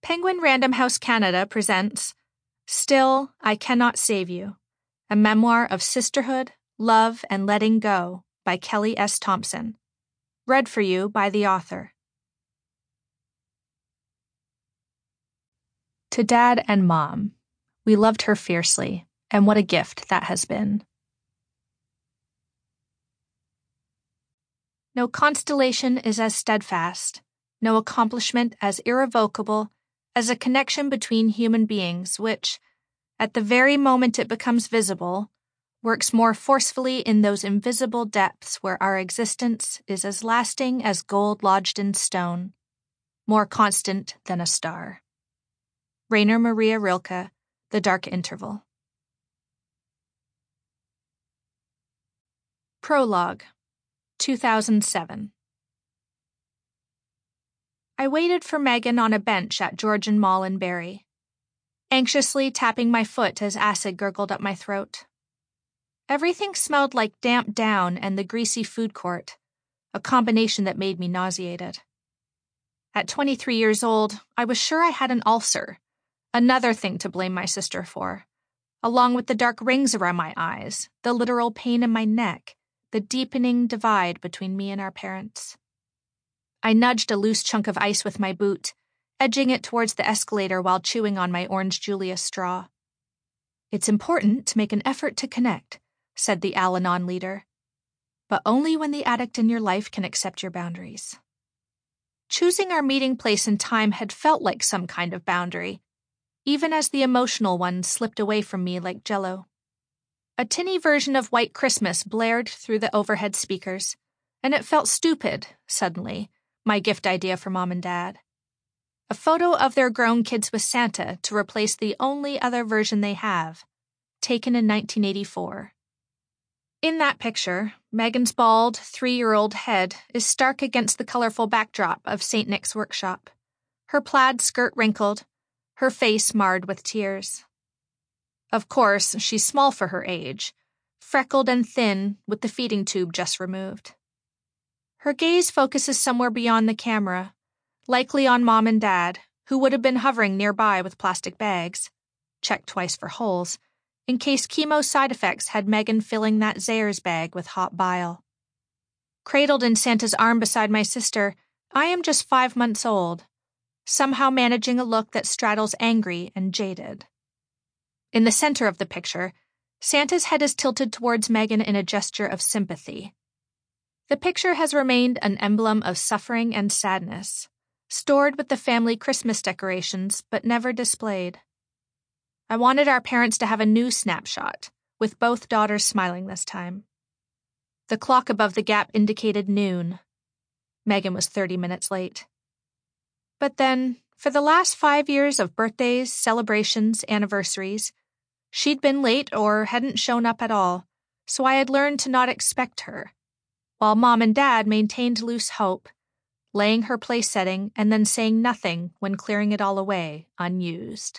Penguin Random House Canada presents Still, I Cannot Save You, a memoir of sisterhood, love, and letting go by Kelly S. Thompson. Read for you by the author. To Dad and Mom, we loved her fiercely, and what a gift that has been. No constellation is as steadfast, no accomplishment as irrevocable as a connection between human beings which, at the very moment it becomes visible, works more forcefully in those invisible depths where our existence is as lasting as gold lodged in stone, more constant than a star. Rainer Maria Rilke, The Dark Interval. Prologue, 2007. I waited for Megan on a bench at Georgian Mall in Barrie, anxiously tapping my foot as acid gurgled up my throat. Everything smelled like damp down and the greasy food court, a combination that made me nauseated. At 23 years old, I was sure I had an ulcer, another thing to blame my sister for, along with the dark rings around my eyes, the literal pain in my neck, the deepening divide between me and our parents. I nudged a loose chunk of ice with my boot, edging it towards the escalator while chewing on my Orange Julius straw. It's important to make an effort to connect, said the Al-Anon leader, but only when the addict in your life can accept your boundaries. Choosing our meeting place and time had felt like some kind of boundary, even as the emotional one slipped away from me like jello. A tinny version of White Christmas blared through the overhead speakers, and it felt stupid, suddenly, my gift idea for Mom and Dad. A photo of their grown kids with Santa to replace the only other version they have, taken in 1984. In that picture, Megan's bald, 3-year-old head is stark against the colorful backdrop of St. Nick's workshop, her plaid skirt wrinkled, her face marred with tears. Of course, she's small for her age, freckled and thin with the feeding tube just removed. Her gaze focuses somewhere beyond the camera, likely on Mom and Dad, who would have been hovering nearby with plastic bags, checked twice for holes, in case chemo side effects had Megan filling that Zayre's bag with hot bile. Cradled in Santa's arm beside my sister, I am just 5 months old, somehow managing a look that straddles angry and jaded. In the center of the picture, Santa's head is tilted towards Megan in a gesture of sympathy. The picture has remained an emblem of suffering and sadness, stored with the family Christmas decorations but never displayed. I wanted our parents to have a new snapshot, with both daughters smiling this time. The clock above the gap indicated noon. Megan was 30 minutes late. But then, for the last 5 years of birthdays, celebrations, anniversaries, she'd been late or hadn't shown up at all, so I had learned to not expect her, while Mom and Dad maintained loose hope, laying her place setting and then saying nothing when clearing it all away, unused.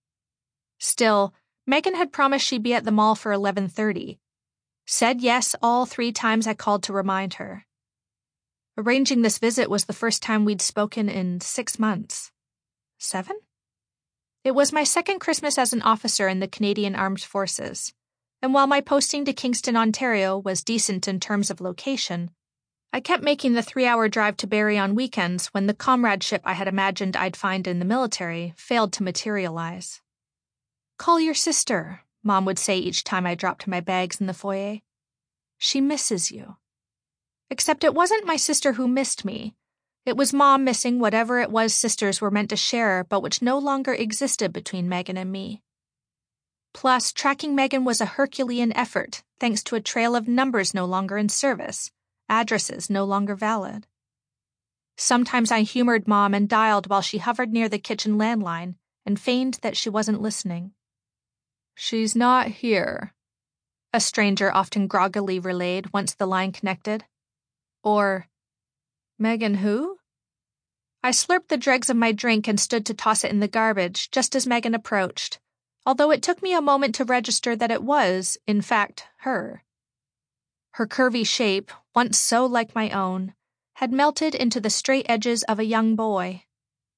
Still, Megan had promised she'd be at the mall for 11:30, said yes all 3 times I called to remind her. Arranging this visit was the first time we'd spoken in 6 months. 7? It was my second Christmas as an officer in the Canadian Armed Forces, and while my posting to Kingston, Ontario was decent in terms of location, I kept making the 3-hour drive to Barrie on weekends when the comradeship I had imagined I'd find in the military failed to materialize. "Call your sister," Mom would say each time I dropped my bags in the foyer. "She misses you." Except it wasn't my sister who missed me. It was Mom missing whatever it was sisters were meant to share but which no longer existed between Megan and me. Plus, tracking Megan was a Herculean effort thanks to a trail of numbers no longer in service, addresses no longer valid. Sometimes I humored Mom and dialed while she hovered near the kitchen landline and feigned that she wasn't listening. "She's not here," a stranger often groggily relayed once the line connected. Or, "Megan who?" I slurped the dregs of my drink and stood to toss it in the garbage just as Megan approached, although it took me a moment to register that it was, in fact, her. Her curvy shape, once so like my own, had melted into the straight edges of a young boy.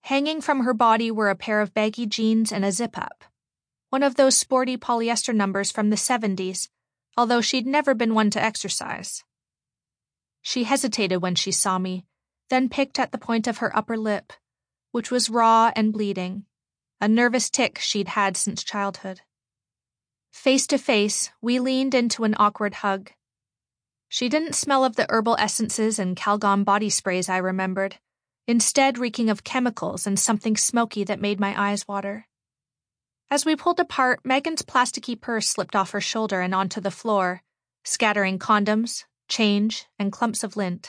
Hanging from her body were a pair of baggy jeans and a zip-up, one of those sporty polyester numbers from the 70s, although she'd never been one to exercise. She hesitated when she saw me, then picked at the point of her upper lip, which was raw and bleeding, a nervous tic she'd had since childhood. Face to face, we leaned into an awkward hug. She didn't smell of the herbal essences and Calgon body sprays I remembered, instead reeking of chemicals and something smoky that made my eyes water. As we pulled apart, Megan's plasticky purse slipped off her shoulder and onto the floor, scattering condoms, change, and clumps of lint.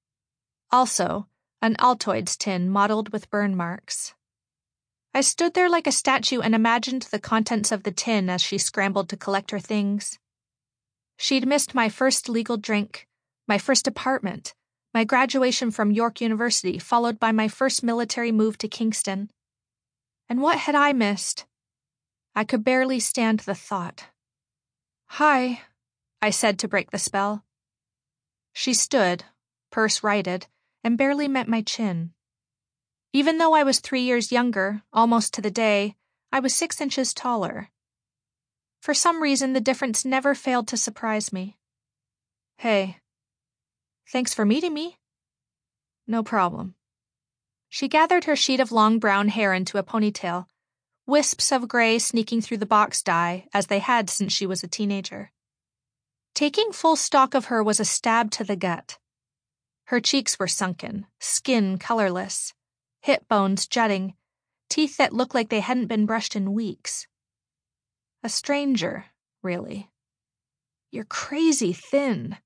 Also, an Altoids tin mottled with burn marks. I stood there like a statue and imagined the contents of the tin as she scrambled to collect her things. She'd missed my first legal drink, my first apartment, my graduation from York University, followed by my first military move to Kingston. And what had I missed? I could barely stand the thought. "Hi," I said to break the spell. She stood, purse righted, and barely met my chin. Even though I was 3 years younger, almost to the day, I was 6 inches taller. For some reason, the difference never failed to surprise me. "Hey. Thanks for meeting me." "No problem." She gathered her sheet of long brown hair into a ponytail, wisps of gray sneaking through the box dye, as they had since she was a teenager. Taking full stock of her was a stab to the gut. Her cheeks were sunken, skin colorless, hip bones jutting, teeth that looked like they hadn't been brushed in weeks. A stranger, really. "You're crazy thin."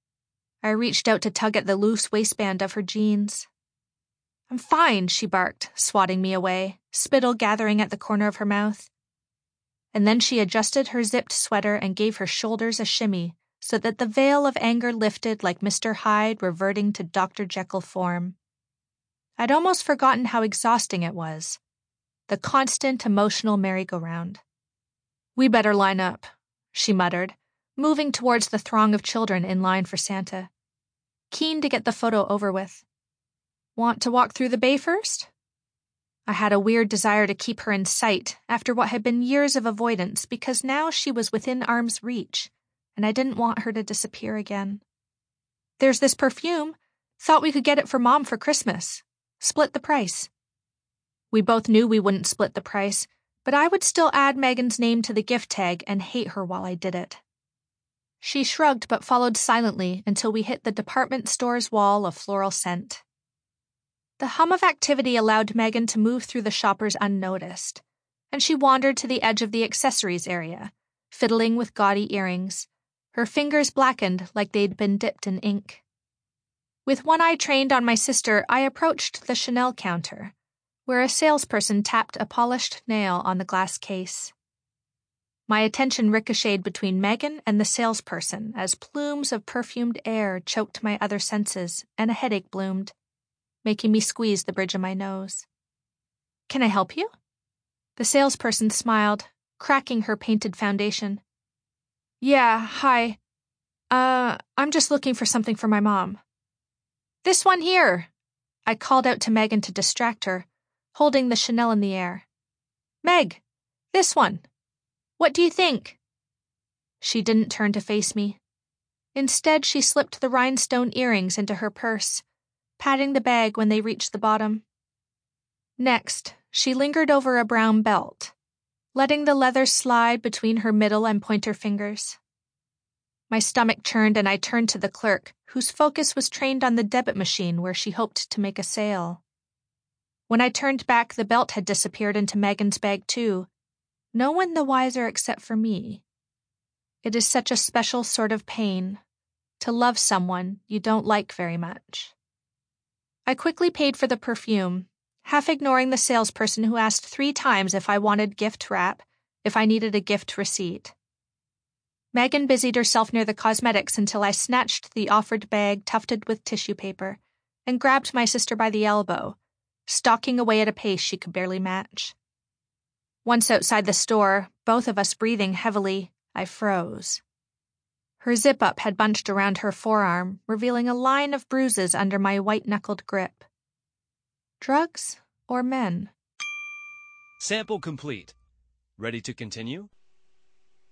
I reached out to tug at the loose waistband of her jeans. "I'm fine," she barked, swatting me away, spittle gathering at the corner of her mouth. And then she adjusted her zipped sweater and gave her shoulders a shimmy so that the veil of anger lifted like Mr. Hyde reverting to Dr. Jekyll form. I'd almost forgotten how exhausting it was. The constant emotional merry-go-round. "We better line up," she muttered, moving towards the throng of children in line for Santa. Keen to get the photo over with. "Want to walk through the bay first?" I had a weird desire to keep her in sight after what had been years of avoidance because now she was within arm's reach, and I didn't want her to disappear again. "There's this perfume. Thought we could get it for Mom for Christmas. Split the price." We both knew we wouldn't split the price, but I would still add Megan's name to the gift tag and hate her while I did it. She shrugged but followed silently until we hit the department store's wall of floral scent. The hum of activity allowed Megan to move through the shoppers unnoticed, and she wandered to the edge of the accessories area, fiddling with gaudy earrings, her fingers blackened like they'd been dipped in ink. With one eye trained on my sister, I approached the Chanel counter, where a salesperson tapped a polished nail on the glass case. My attention ricocheted between Megan and the salesperson as plumes of perfumed air choked my other senses and a headache bloomed, making me squeeze the bridge of my nose. "Can I help you?" The salesperson smiled, cracking her painted foundation. "Yeah, hi. I'm just looking for something for my mom." "This one here," I called out to Megan to distract her, holding the Chanel in the air. "Meg, this one. What do you think?" She didn't turn to face me. Instead, she slipped the rhinestone earrings into her purse, patting the bag when they reached the bottom. Next, she lingered over a brown belt, letting the leather slide between her middle and pointer fingers. My stomach churned and I turned to the clerk, whose focus was trained on the debit machine where she hoped to make a sale. When I turned back, the belt had disappeared into Megan's bag too, no one the wiser except for me. It is such a special sort of pain, to love someone you don't like very much. I quickly paid for the perfume, half ignoring the salesperson who asked 3 times if I wanted gift wrap, if I needed a gift receipt. Megan busied herself near the cosmetics until I snatched the offered bag tufted with tissue paper and grabbed my sister by the elbow, stalking away at a pace she could barely match. Once outside the store, both of us breathing heavily, I froze. Her zip-up had bunched around her forearm, revealing a line of bruises under my white-knuckled grip. Drugs or men. Sample complete. Ready to continue?